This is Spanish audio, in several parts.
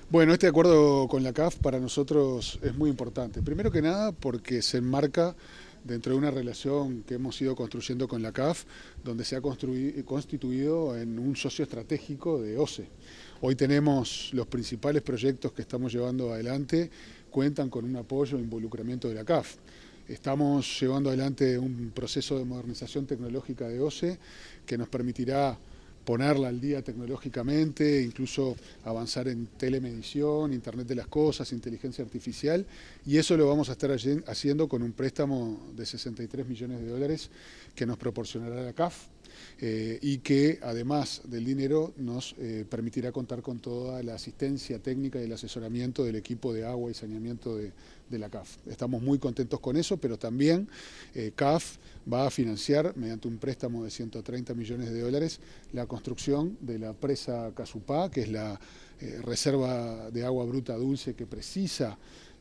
Bueno, este acuerdo con la CAF para nosotros es muy importante. Primero que nada porque se enmarca dentro de una relación que hemos ido construyendo con la CAF, donde se ha constituido en un socio estratégico de OCE. Hoy tenemos los principales proyectos que estamos llevando adelante, cuentan con un apoyo e involucramiento de la CAF. Estamos llevando adelante un proceso de modernización tecnológica de OCE que nos permitirá ponerla al día tecnológicamente, incluso avanzar en telemedición, Internet de las Cosas, inteligencia artificial, y eso lo vamos a estar haciendo con un préstamo de 63 millones de dólares que nos proporcionará la CAF y que además del dinero nos permitirá contar con toda la asistencia técnica y el asesoramiento del equipo de agua y saneamiento de la CAF. Estamos muy contentos con eso, pero también CAF va a financiar mediante un préstamo de 130 millones de dólares la construcción de la presa Casupá, que es la reserva de agua bruta dulce que precisa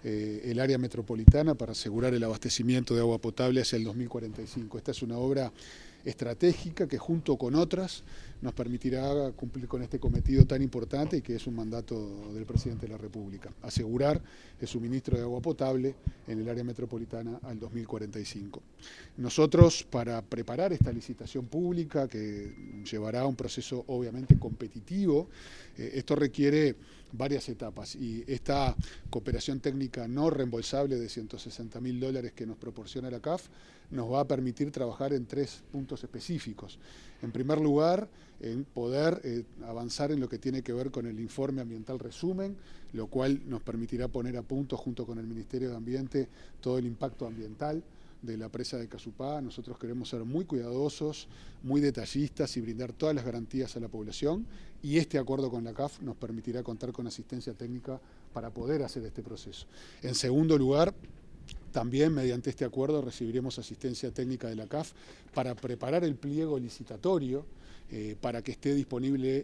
el área metropolitana para asegurar el abastecimiento de agua potable hacia el 2045. Esta es una obra estratégica que junto con otras nos permitirá cumplir con este cometido tan importante y que es un mandato del presidente de la República, asegurar el suministro de agua potable en el área metropolitana al 2045. Nosotros, para preparar esta licitación pública que llevará a un proceso obviamente competitivo, esto requiere varias etapas y esta cooperación técnica no reembolsable de 160.000 dólares que nos proporciona la CAF nos va a permitir trabajar en 3 puntos específicos. En primer lugar, en poder avanzar en lo que tiene que ver con el informe ambiental resumen, lo cual nos permitirá poner a punto junto con el Ministerio de Ambiente todo el impacto ambiental de la presa de Casupá. Nosotros queremos ser muy cuidadosos, muy detallistas y brindar todas las garantías a la población, y este acuerdo con la CAF nos permitirá contar con asistencia técnica para poder hacer este proceso. En segundo lugar, también mediante este acuerdo recibiremos asistencia técnica de la CAF para preparar el pliego licitatorio para que esté disponible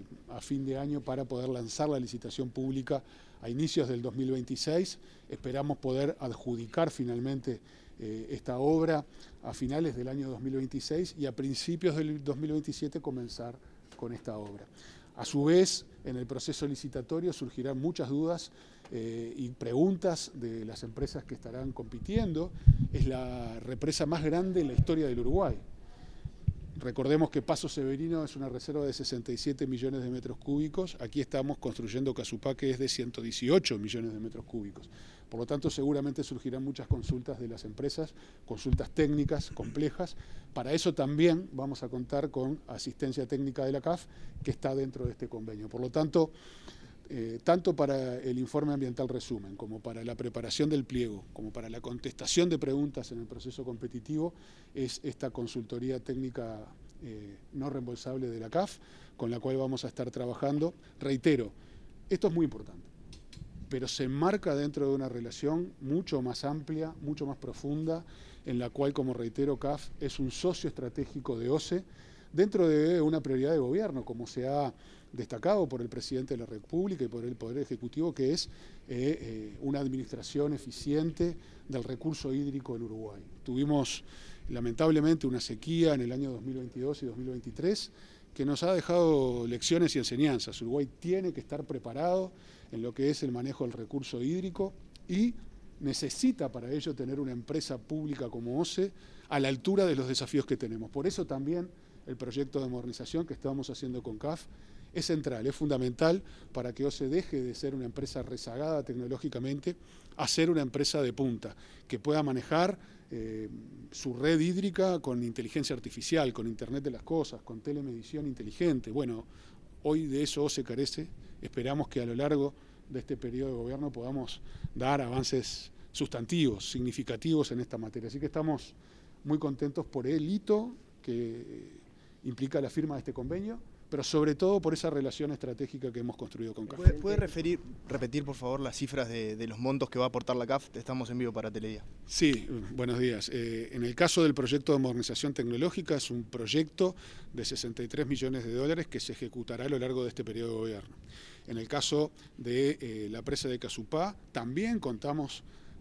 a fin de año para poder lanzar la licitación pública a inicios del 2026. Esperamos poder adjudicar finalmente esta obra a finales del año 2026 y a principios del 2027 comenzar con esta obra. A su vez, en el proceso licitatorio surgirán muchas dudas y preguntas de las empresas que estarán compitiendo. Es la represa más grande en la historia del Uruguay. Recordemos que Paso Severino es una reserva de 67 millones de metros cúbicos. Aquí estamos construyendo Casupá, que es de 118 millones de metros cúbicos. Por lo tanto, seguramente surgirán muchas consultas de las empresas, consultas técnicas complejas. Para eso también vamos a contar con asistencia técnica de la CAF, que está dentro de este convenio. Por lo tanto, tanto para el informe ambiental resumen, como para la preparación del pliego, como para la contestación de preguntas en el proceso competitivo, es esta consultoría técnica no reembolsable de la CAF, con la cual vamos a estar trabajando. Reitero, esto es muy importante, pero se enmarca dentro de una relación mucho más amplia, mucho más profunda, en la cual, como reitero, CAF es un socio estratégico de OCE, dentro de una prioridad de gobierno, como se ha destacado por el presidente de la República y por el Poder Ejecutivo, que es una administración eficiente del recurso hídrico en Uruguay. Tuvimos lamentablemente una sequía en el año 2022 y 2023 que nos ha dejado lecciones y enseñanzas. Uruguay tiene que estar preparado en lo que es el manejo del recurso hídrico y necesita para ello tener una empresa pública como OCE a la altura de los desafíos que tenemos. Por eso también el proyecto de modernización que estamos haciendo con CAF es central, es fundamental para que OCE deje de ser una empresa rezagada tecnológicamente a ser una empresa de punta, que pueda manejar su red hídrica con inteligencia artificial, con Internet de las Cosas, con telemedición inteligente. Bueno, hoy de eso OCE carece. Esperamos que a lo largo de este periodo de gobierno podamos dar avances sustantivos, significativos en esta materia. Así que estamos muy contentos por el hito que implica la firma de este convenio, pero sobre todo por esa relación estratégica que hemos construido con CAF. ¿Puede repetir, por favor, las cifras de los montos que va a aportar la CAF? Estamos en vivo para Teledía. Sí, buenos días. En el caso del proyecto de modernización tecnológica, es un proyecto de 63 millones de dólares que se ejecutará a lo largo de este periodo de gobierno. En el caso de la presa de Casupá, también contamos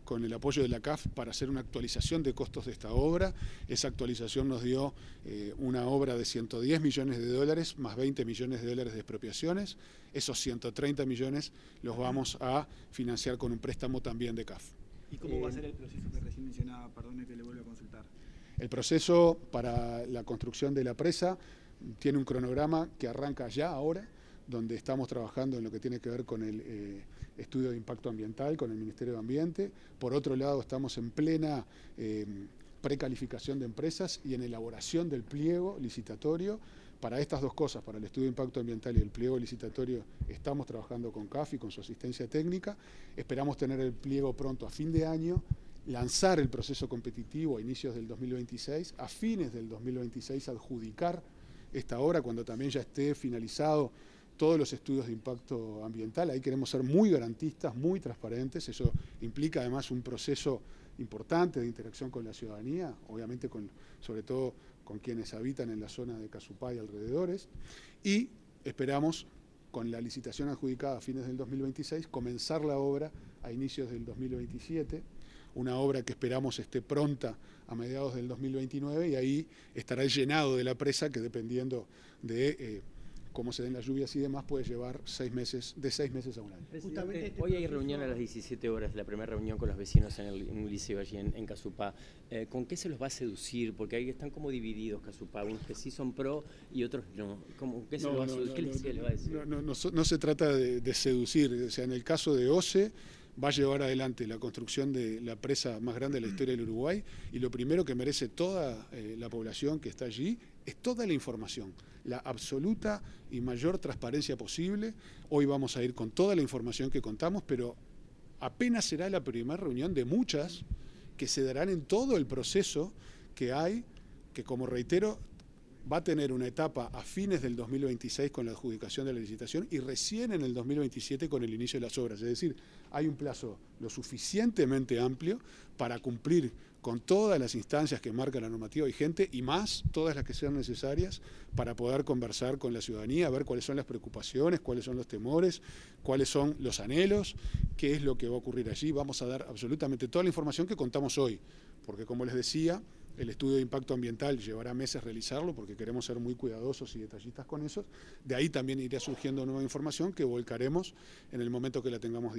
con el apoyo de la CAF para hacer una actualización de costos de esta obra. Esa actualización nos dio una obra de 110 millones de dólares más 20 millones de dólares de expropiaciones. Esos 130 millones los vamos a financiar con un préstamo también de CAF. ¿Y cómo va a ser el proceso que recién mencionaba? Perdone que le vuelva a consultar. El proceso para la construcción de la presa tiene un cronograma que arranca ya ahora, donde estamos trabajando en lo que tiene que ver con el estudio de impacto ambiental con el Ministerio de Ambiente. Por otro lado, estamos en plena precalificación de empresas y en elaboración del pliego licitatorio. Para estas dos cosas, para el estudio de impacto ambiental y el pliego licitatorio, estamos trabajando con CAF y con su asistencia técnica. Esperamos tener el pliego pronto a fin de año, lanzar el proceso competitivo a inicios del 2026, a fines del 2026 adjudicar esta obra cuando también ya esté finalizado todos los estudios de impacto ambiental. Ahí queremos ser muy garantistas, muy transparentes. Eso implica además un proceso importante de interacción con la ciudadanía, obviamente sobre todo con quienes habitan en la zona de Casupá y alrededores. Y esperamos, con la licitación adjudicada a fines del 2026, comenzar la obra a inicios del 2027. Una obra que esperamos esté pronta a mediados del 2029 y ahí estará el llenado de la presa que, dependiendo de cómo se den las lluvias y demás, puede llevar 6 meses, de 6 meses a un año. Justamente hoy hay reunión a las 17 horas, la primera reunión con los vecinos en un liceo allí en Casupá. ¿Con qué se los va a seducir? Porque ahí están como divididos Casupá, unos que sí son pro y otros no. ¿Qué se los va a seducir? ¿Qué les va a decir? No se trata de seducir. O sea, en el caso de OCE, va a llevar adelante la construcción de la presa más grande de la historia del Uruguay, y lo primero que merece toda la población que está allí es toda la información, la absoluta y mayor transparencia posible. Hoy vamos a ir con toda la información que contamos, pero apenas será la primera reunión de muchas que se darán en todo el proceso que hay, que, como reitero, va a tener una etapa a fines del 2026 con la adjudicación de la licitación y recién en el 2027 con el inicio de las obras. Es decir, hay un plazo lo suficientemente amplio para cumplir con todas las instancias que marca la normativa vigente y más todas las que sean necesarias para poder conversar con la ciudadanía, ver cuáles son las preocupaciones, cuáles son los temores, cuáles son los anhelos, qué es lo que va a ocurrir allí. Vamos a dar absolutamente toda la información que contamos hoy, porque, como les decía, el estudio de impacto ambiental llevará meses realizarlo porque queremos ser muy cuidadosos y detallistas con eso. De ahí también irá surgiendo nueva información que volcaremos en el momento que la tengamos disponible.